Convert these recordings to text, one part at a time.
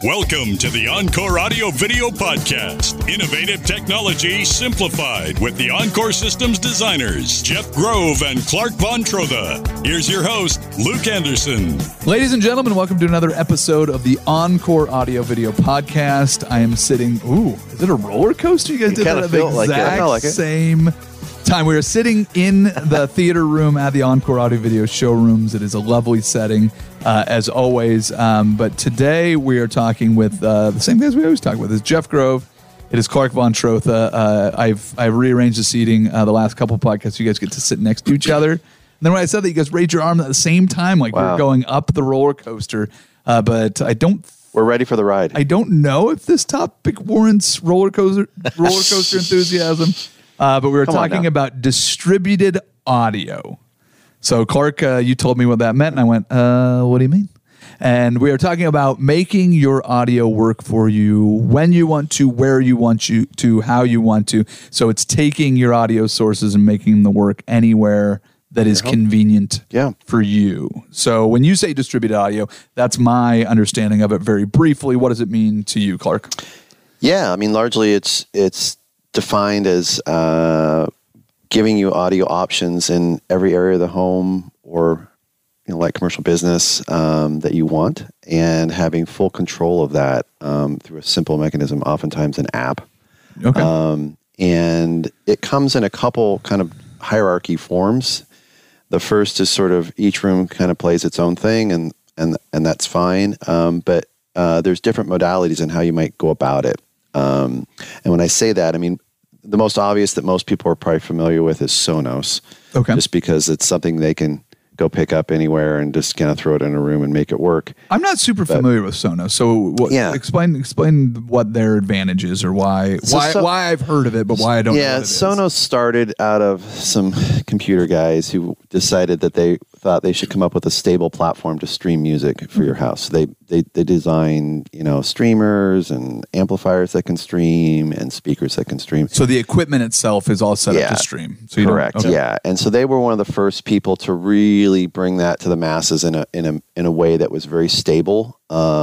Welcome to the Encore Audio Video Podcast. Innovative technology simplified with the Encore Systems designers, Jeff Grove and Clark Von Trotha. Here's your host, Luke Anderson. Ladies and gentlemen, welcome to another episode of the Encore Audio Video Podcast. I am sitting, is it a roller coaster? You guys did that at the exact same time. We are sitting in the theater room at the Encore Audio Video showrooms. It is a lovely setting, as always. But today we are talking with the same guys we always talk with. It's Jeff Grove. It is Clark Von Trotha. I've rearranged the seating the last couple podcasts. You guys get to sit next to each other. And then when I said that, you guys raised your arm at the same time, like we're going up the roller coaster. But we're ready for the ride. I don't know if this topic warrants roller coaster enthusiasm. But we were talking about distributed audio. So, Clark, you told me what that meant, and I went, what do you mean? And we are talking about making your audio work for you when you want to, where you want to, how you want to. So it's taking your audio sources and making them work anywhere that is convenient for you. So when you say distributed audio, that's my understanding of it very briefly. What does it mean to you, Clark? Yeah, I mean, largely it's defined as giving you audio options in every area of the home or like commercial business that you want, and having full control of that through a simple mechanism, oftentimes an app. Okay. And it comes in a couple kind of hierarchy forms. The first is sort of each room kind of plays its own thing, and that's fine. But there's different modalities in how you might go about it. And when I say that, I mean, the most obvious that most people are probably familiar with is Sonos. Okay. Just because it's something they can go pick up anywhere and just kind of throw it in a room and make it work. I'm not super familiar with Sonos, so explain what their advantage is, or why I've heard of it, but why I don't know what it is. Sonos started out of some computer guys who decided that they thought they should come up with a stable platform to stream music for your house. They design, streamers and amplifiers that can stream and speakers that can stream. So the equipment itself is all set up to stream. So correct. Yeah. And so they were one of the first people to really bring that to the masses in a way that was very stable,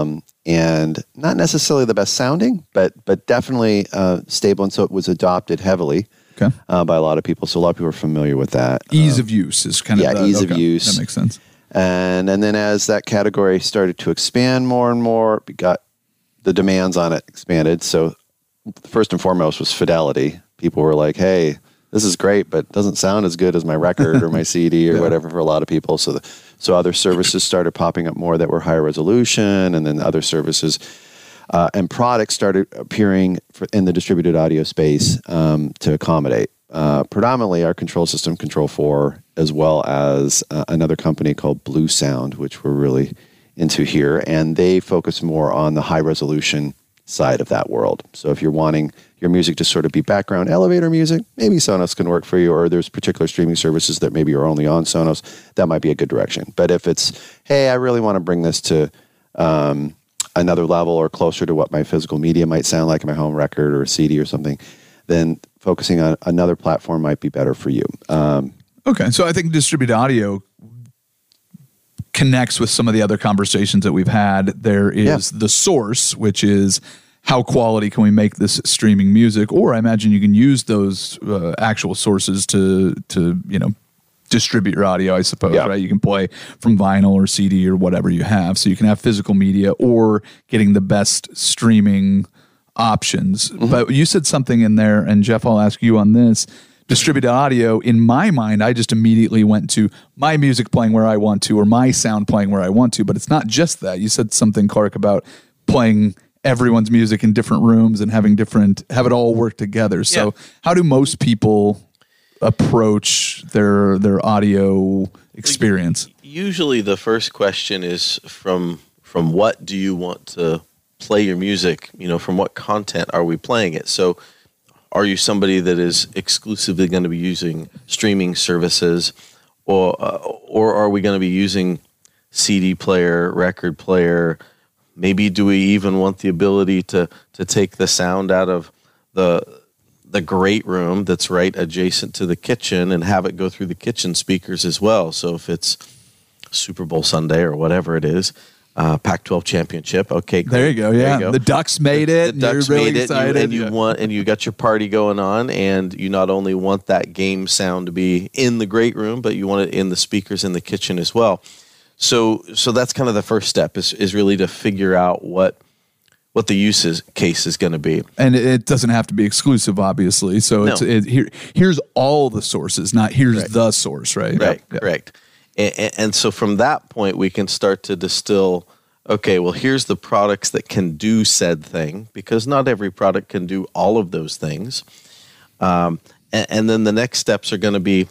and not necessarily the best sounding, but definitely stable. And so it was adopted heavily. Okay. By a lot of people. So a lot of people are familiar with that. Ease of use is kind of ease of use. That makes sense. And then as that category started to expand more and more, the demands on it expanded. So first and foremost was fidelity. People were like, hey, this is great, but it doesn't sound as good as my record or my CD or whatever for a lot of people. So other services started popping up more that were higher resolution, and then other services and products started appearing in the distributed audio space to accommodate. Predominantly our control system, Control 4, as well as another company called Blue Sound, which we're really into here. And they focus more on the high resolution side of that world. So if you're wanting your music to sort of be background elevator music, maybe Sonos can work for you, or there's particular streaming services that maybe are only on Sonos. That might be a good direction. But if it's, hey, I really want to bring this to another level or closer to what my physical media might sound like in my home record or a CD or something, then focusing on another platform might be better for you. Okay, so I think distributed audio connects with some of the other conversations that we've had. There is the source, which is how quality can we make this streaming music, or I imagine you can use those actual sources to distribute your audio, I suppose, right? You can play from vinyl or CD or whatever you have. So you can have physical media or getting the best streaming options. Mm-hmm. But you said something in there, and Jeff, I'll ask you on this. Distributed audio, in my mind, I just immediately went to my music playing where I want to, or my sound playing where I want to. But it's not just that. You said something, Clark, about playing everyone's music in different rooms and have it all work together. So how do most people approach their audio experience? Usually the first question is from what do you want to play your music, from what content are we playing it? So are you somebody that is exclusively going to be using streaming services, or are we going to be using CD player, record player? Maybe do we even want the ability to take the sound out of the great room that's right adjacent to the kitchen and have it go through the kitchen speakers as well? So if it's Super Bowl Sunday or whatever it is, Pac-12 championship. Okay, great. There you go. Yeah, the Ducks made it. The Ducks you're really made it, excited. and you got your party going on, and you not only want that game sound to be in the great room, but you want it in the speakers in the kitchen as well. So that's kind of the first step is really to figure out what the use case is going to be. And it doesn't have to be exclusive, obviously. So here's all the sources, not here's the source, right? Right, yep. Correct. And so from that point, we can start to distill, okay, well, here's the products that can do said thing, because not every product can do all of those things. And then the next steps are going to be,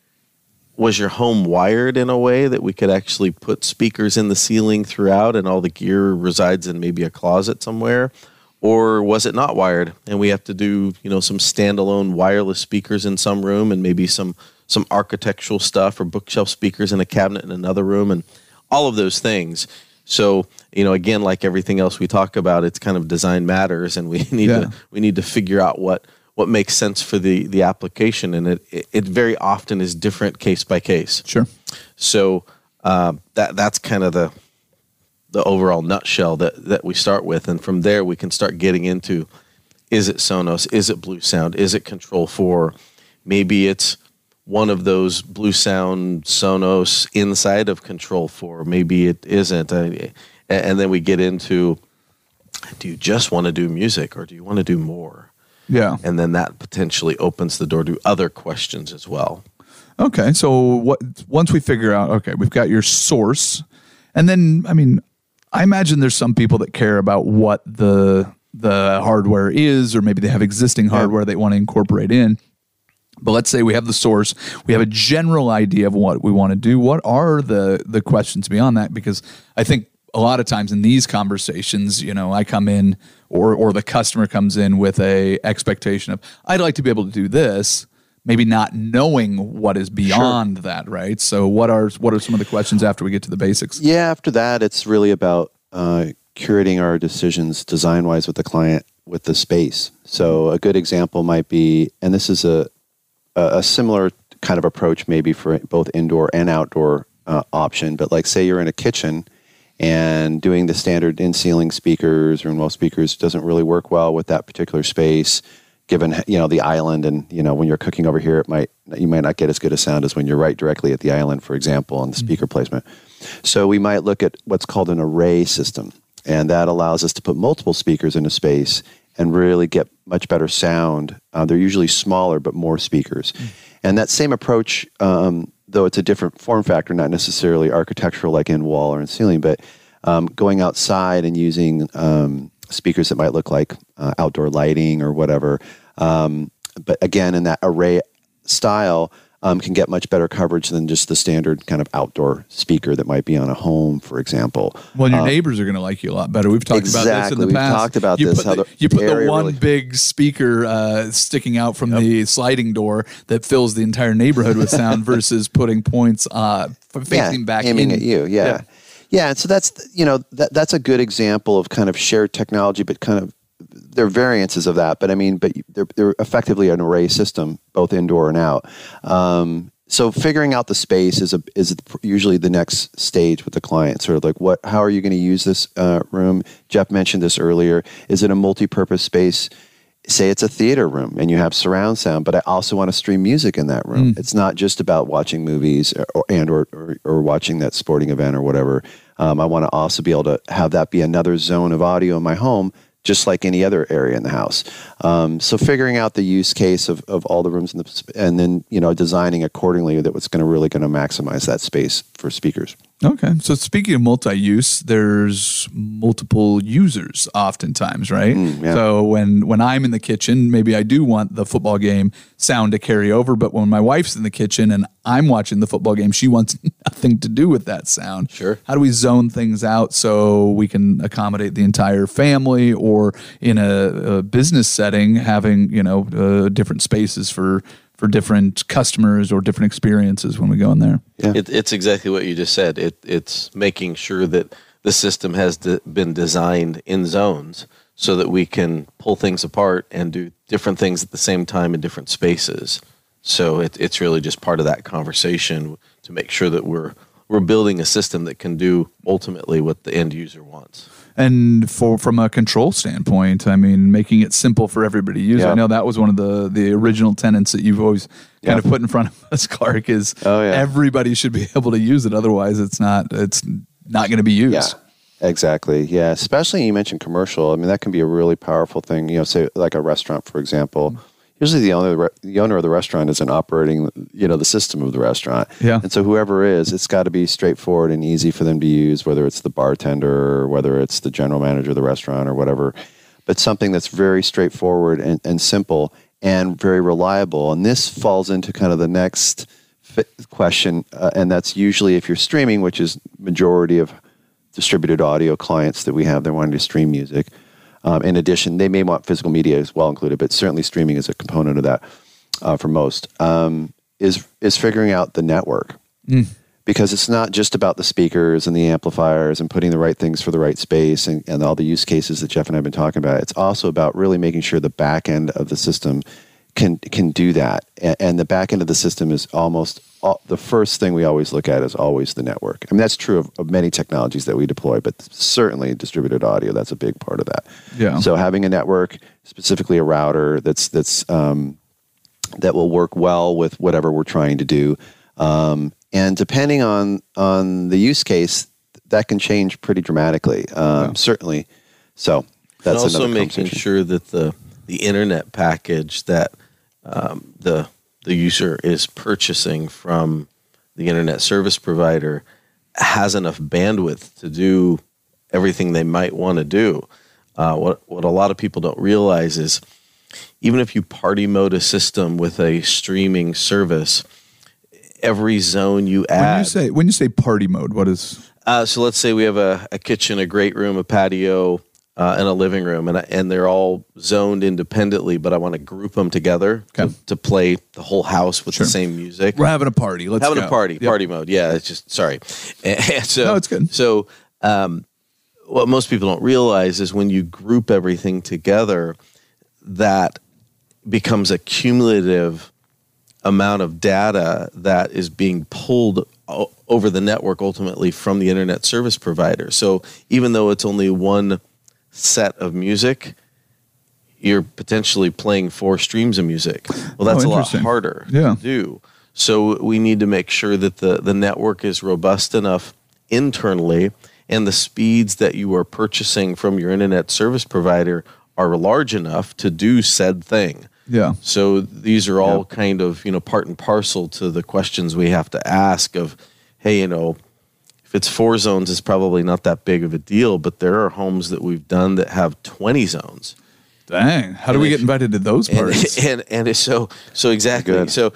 was your home wired in a way that we could actually put speakers in the ceiling throughout and all the gear resides in maybe a closet somewhere? Or was it not wired and we have to do, some standalone wireless speakers in some room and maybe some architectural stuff or bookshelf speakers in a cabinet in another room and all of those things. So, again, like everything else we talk about, it's kind of design matters, and we need to figure out what makes sense for the application, and it very often is different case by case. Sure. So that's kind of the overall nutshell that we start with, and from there we can start getting into, is it Sonos? Is it Bluesound? Is it Control4? Maybe it's one of those Bluesound Sonos inside of Control4. Maybe it isn't. And then we get into, do you just want to do music or do you want to do more? Yeah. And then that potentially opens the door to other questions as well. Okay. So once we figure out, okay, we've got your source, and then, I imagine there's some people that care about what the hardware is, or maybe they have existing hardware they want to incorporate in. But let's say we have the source, we have a general idea of what we want to do. What are the questions beyond that? Because I think a lot of times in these conversations, I come in or the customer comes in with a expectation of, I'd like to be able to do this, maybe not knowing what is beyond that, right? So what are some of the questions after we get to the basics? Yeah, after that, it's really about curating our decisions design-wise with the client, with the space. So a good example might be, and this is a similar kind of approach maybe for both indoor and outdoor option, but like say you're in a kitchen and doing the standard in-ceiling speakers or in-wall speakers doesn't really work well with that particular space, given the island, and when you're cooking over here, you might not get as good a sound as when you're right directly at the island, for example, on the speaker placement. So we might look at what's called an array system, and that allows us to put multiple speakers in a space and really get much better sound. They're usually smaller, but more speakers. And that same approach, though it's a different form factor, not necessarily architectural like in wall or in ceiling, but going outside and using speakers that might look like outdoor lighting or whatever. But again, in that array style, can get much better coverage than just the standard kind of outdoor speaker that might be on a home, for example. Well, your neighbors are going to like you a lot better. We've talked about this in the past. We've talked about this. You put the one big speaker sticking out from the sliding door that fills the entire neighborhood with sound versus putting points facing back aiming at you. Yeah. And so that's that's a good example of kind of shared technology, but kind of there are variances of that. But they're effectively an array system, both indoor and out. So figuring out the space is usually the next stage with the client. Sort of like how are you going to use this room? Jeff mentioned this earlier. Is it a multi-purpose space? Say it's a theater room and you have surround sound, but I also want to stream music in that room. It's not just about watching movies or watching that sporting event or whatever. I want to also be able to have that be another zone of audio in my home, just like any other area in the house. So figuring out the use case of all the rooms and then designing accordingly that what's really going to maximize that space for speakers. Okay. So speaking of multi-use, there's multiple users oftentimes, right? So when I'm in the kitchen, maybe I do want the football game sound to carry over, but when my wife's in the kitchen and I'm watching the football game, she wants nothing to do with that sound. Sure. How do we zone things out so we can accommodate the entire family, or in a business setting, having, different spaces for different customers or different experiences when we go in there? Yeah. It's exactly what you just said. It's making sure that the system has been designed in zones so that we can pull things apart and do different things at the same time in different spaces. So it's really just part of that conversation to make sure that we're we're building a system that can do ultimately what the end user wants. And from a control standpoint, I mean, making it simple for everybody to use. Yeah. I know that was one of the original tenets that you've always kind of put in front of us, Clark, is everybody should be able to use it. Otherwise, it's not going to be used. Yeah, exactly. Yeah, especially you mentioned commercial. I mean, that can be a really powerful thing. You know, say like a restaurant, for example. Usually the owner of the restaurant isn't operating, the system of the restaurant. Yeah. And so whoever is, it's got to be straightforward and easy for them to use, whether it's the bartender or whether it's the general manager of the restaurant or whatever. But something that's very straightforward and simple and very reliable. And this falls into kind of the next question, and that's usually if you're streaming, which is majority of distributed audio clients that we have, they're wanting to stream music. In addition, they may want physical media as well included, but certainly streaming is a component of that for most, is figuring out the network. Because it's not just about the speakers and the amplifiers and putting the right things for the right space and all the use cases that Jeff and I have been talking about. It's also about really making sure the back end of the system can do that. And the back end of the system is almost the first thing we always look at is always the network. I mean, that's true of many technologies that we deploy, but certainly distributed audio, that's a big part of that. Yeah. So having a network, specifically a router that will work well with whatever we're trying to do. And depending on the use case, that can change pretty dramatically. Certainly. So that's also another making sure that the internet package that the user is purchasing from the internet service provider has enough bandwidth to do everything they might want to do. What a lot of people don't realize is even if you party mode a system with a streaming service, every zone you add. When you say party mode, what is? So let's say we have a kitchen, a great room, a patio, and a living room, and they're all zoned independently, but I want to group them together to play the whole house with the same music. We're having a party. Let's having go. a party, party mode. Yeah, it's just sorry. And so, no, it's good. So, what most people don't realize is when you group everything together, that becomes a cumulative amount of data that is being pulled over the network ultimately from the internet service provider. So even though it's only one set of music, you're potentially playing 4 streams of music. Well, that's a lot harder to do. So we need to make sure that the network is robust enough internally and the speeds that you are purchasing from your internet service provider are large enough to do said thing. Yeah. So these are all kind of, part and parcel to the questions we have to ask of, hey, if it's 4 zones, it's probably not that big of a deal, but there are homes that we've done that have 20 zones. Dang. How do we get invited to those parties? And so exactly. Good. So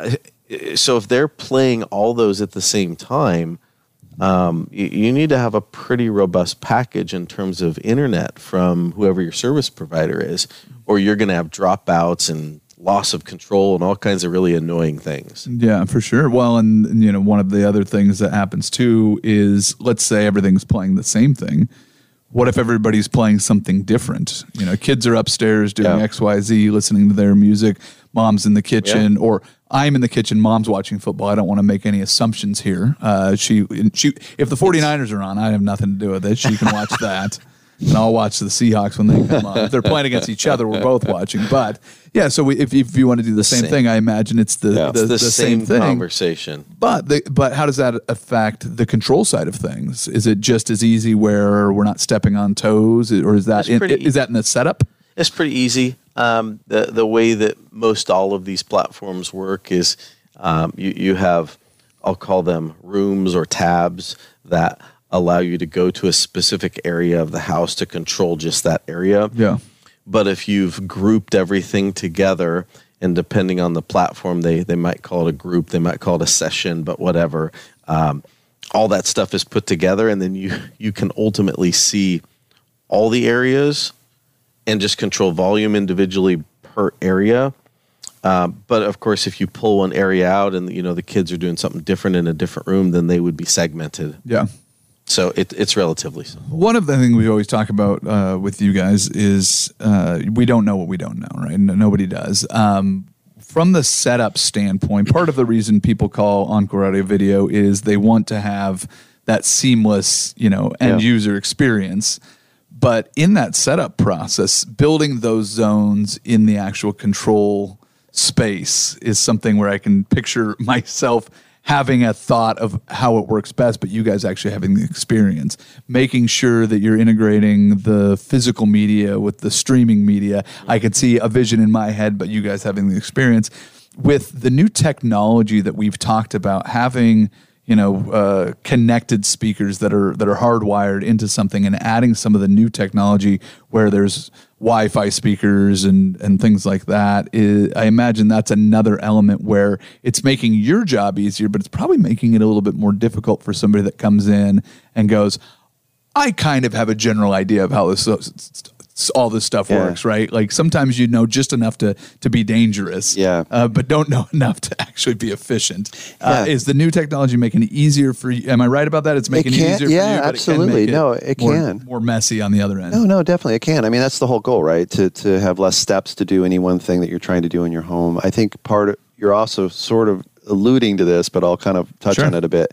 if they're playing all those at the same time, you need to have a pretty robust package in terms of internet from whoever your service provider is, or you're going to have dropouts and loss of control and all kinds of really annoying things. Yeah, for sure. Well, and one of the other things that happens too is, let's say everything's playing the same thing. What if everybody's playing something different? Kids are upstairs doing XYZ, listening to their music. Mom's in the kitchen, or I'm in the kitchen. Mom's watching football. I don't want to make any assumptions here. She, if the 49ers are on, I have nothing to do with it. She can watch that. And I'll watch the Seahawks when they come on. If they're playing against each other, we're both watching. But yeah, so if you want to do the same thing, I imagine it's the same thing. Conversation. But how does that affect the control side of things? Is it just as easy where we're not stepping on toes, or is that is that in the setup? It's pretty easy. The way that most all of these platforms work is you have, I'll call them rooms or tabs that allow you to go to a specific area of the house to control just that area. Yeah. But if you've grouped everything together, and depending on the platform, they might call it a group, they might call it a session, but whatever. All that stuff is put together, and then you can ultimately see all the areas and just control volume individually per area. But of course, if you pull one area out and the kids are doing something different in a different room, then they would be segmented. Yeah. So it's relatively simple. One of the things we always talk about with you guys is we don't know what we don't know, right? Nobody does. from the setup standpoint, part of the reason people call Encore Audio Video is they want to have that seamless, end user experience. But in that setup process, building those zones in the actual control space is something where I can picture myself having a thought of how it works best, but you guys actually having the experience, making sure that you're integrating the physical media with the streaming media. I can see a vision in my head, but you guys having the experience. With the new technology that we've talked about, having connected speakers that are hardwired into something, and adding some of the new technology where there's Wi-Fi speakers and things like that, I imagine that's another element where it's making your job easier, but it's probably making it a little bit more difficult for somebody that comes in and goes, I kind of have a general idea of how all this stuff works, right? Like sometimes you know just enough to be dangerous, but don't know enough to actually be efficient. Is the new technology making it easier for you? Am I right about that? It's making it easier for you, but absolutely. It can more messy on the other end. No, definitely it can. I mean, that's the whole goal, right? To have less steps to do any one thing that you're trying to do in your home. I think you're also sort of alluding to this, but I'll kind of touch on it a bit.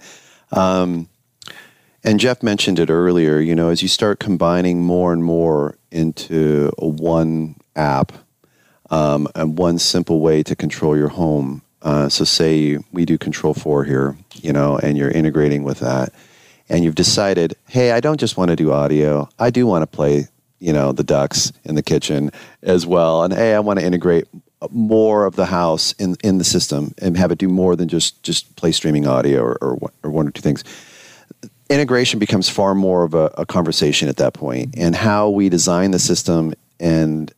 And Jeff mentioned it earlier, as you start combining more and more into one app and one simple way to control your home. So say we do Control 4 here, and you're integrating with that. And you've decided, hey, I don't just want to do audio. I do want to play, the ducks in the kitchen as well. And hey, I want to integrate more of the house in the system and have it do more than just play streaming audio or one or two things. Integration becomes far more of a conversation at that point, and how we design the system and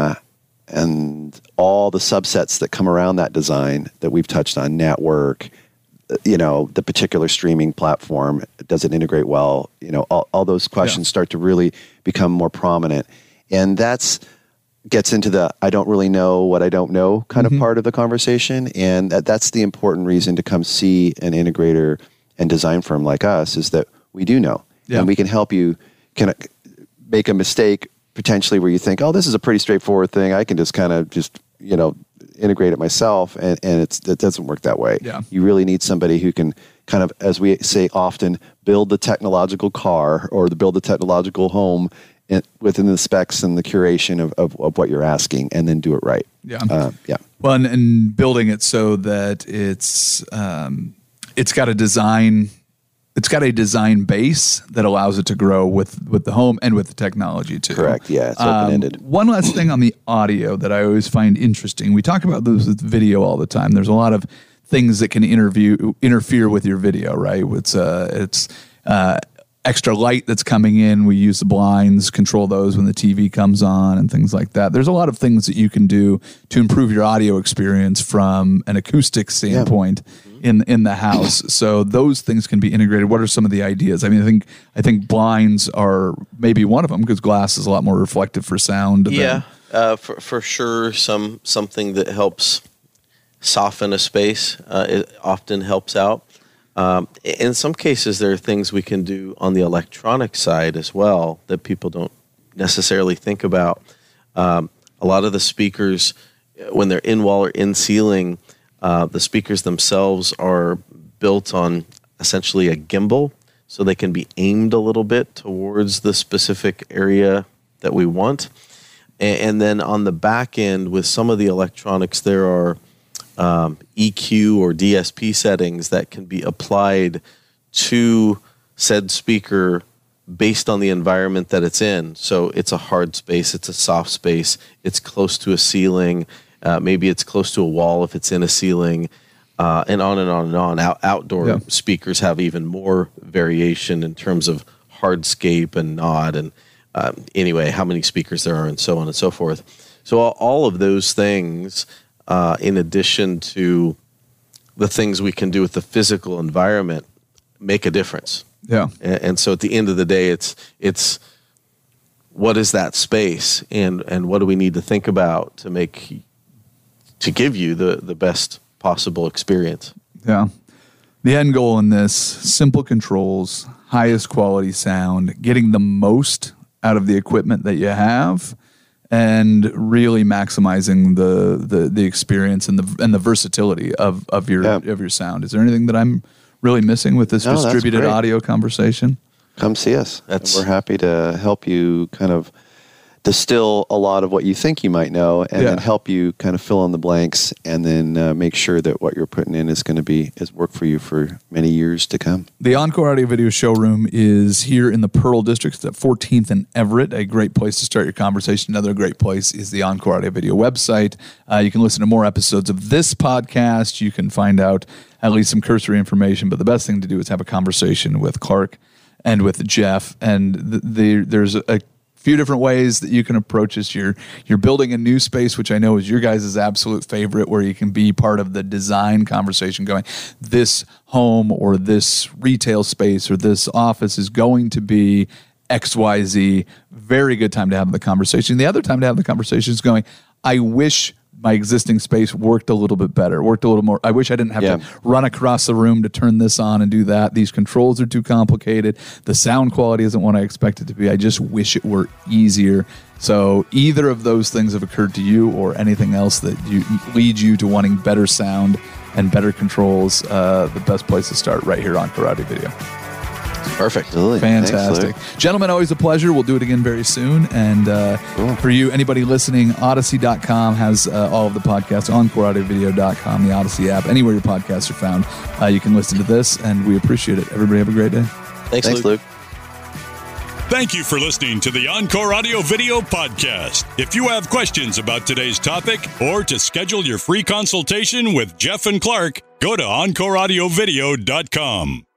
all the subsets that come around that design that we've touched on, network, the particular streaming platform, does it integrate well? All those questions start to really become more prominent, and gets into the I don't really know what I don't know kind of part of the conversation, and that's the important reason to come see an integrator and design firm like us, is that we do know, and we can help you make a mistake potentially where you think, oh, this is a pretty straightforward thing. I can just kind of integrate it myself, and it doesn't work that way. Yeah. You really need somebody who can kind of, as we say often, build the technological car or build the technological home within the specs and the curation of what you're asking, and then do it right. Yeah. Well, and building it so that it's got a design base that allows it to grow with the home and with the technology too. Correct. Yeah, it's open-ended. One last thing on the audio that I always find interesting. We talk about this with video all the time. There's a lot of things that can interfere with your video, right? It's extra light that's coming in. We use the blinds, control those when the TV comes on and things like that. There's a lot of things that you can do to improve your audio experience from an acoustic standpoint in the house. So those things can be integrated. What are some of the ideas? I mean, I think blinds are maybe one of them, because glass is a lot more reflective for sound. For sure. Something that helps soften a space, it often helps out. In some cases, there are things we can do on the electronic side as well that people don't necessarily think about. A lot of the speakers, when they're in wall or in ceiling, the speakers themselves are built on essentially a gimbal, so they can be aimed a little bit towards the specific area that we want. And then on the back end, with some of the electronics, there are EQ or DSP settings that can be applied to said speaker based on the environment that it's in. So it's a hard space, it's a soft space, it's close to a ceiling, maybe it's close to a wall if it's in a ceiling, and on and on and on. Outdoor speakers have even more variation in terms of hardscape and nod, and anyway, how many speakers there are, and so on and so forth. So all of those things, in addition to the things we can do with the physical environment, make a difference. Yeah. And so at the end of the day, it's what is that space, and what do we need to think about to give you the best possible experience. Yeah. The end goal in this, simple controls, highest quality sound, getting the most out of the equipment that you have, and really maximizing the experience and the versatility of your sound. Is there anything that I'm really missing with this distributed audio conversation? Come see us. We're happy to help you kind of distill a lot of what you think you might know, and then help you kind of fill in the blanks, and then make sure that what you're putting in is going to work for you for many years to come. The Encore Audio Video Showroom is here in the Pearl District. It's at 14th and Everett, a great place to start your conversation. Another great place is the Encore Audio Video website. You can listen to more episodes of this podcast. You can find out at least some cursory information, but the best thing to do is have a conversation with Clark and with Jeff, and there's a few different ways that you can approach this. You're building a new space, which I know is your guys' absolute favorite, where you can be part of the design conversation going, this home or this retail space or this office is going to be XYZ. Very good time to have the conversation. The other time to have the conversation is going, I wish my existing space worked a little bit better, worked a little more. I wish I didn't have to run across the room to turn this on and do that. These controls are too complicated. The sound quality isn't what I expect it to be. I just wish it were easier. So either of those things have occurred to you, or anything else that leads you to wanting better sound and better controls, the best place to start right here on Encore Audio Video. Perfect. Absolutely. Fantastic. Thanks, gentlemen, always a pleasure. We'll do it again very soon. And for you, anybody listening, Odyssey.com has all of the podcasts, EncoreAudioVideo.com, the Odyssey app, anywhere your podcasts are found. You can listen to this, and we appreciate it. Everybody have a great day. Thanks, Luke. Thank you for listening to the Encore Audio Video Podcast. If you have questions about today's topic, or to schedule your free consultation with Jeff and Clark, go to EncoreAudioVideo.com.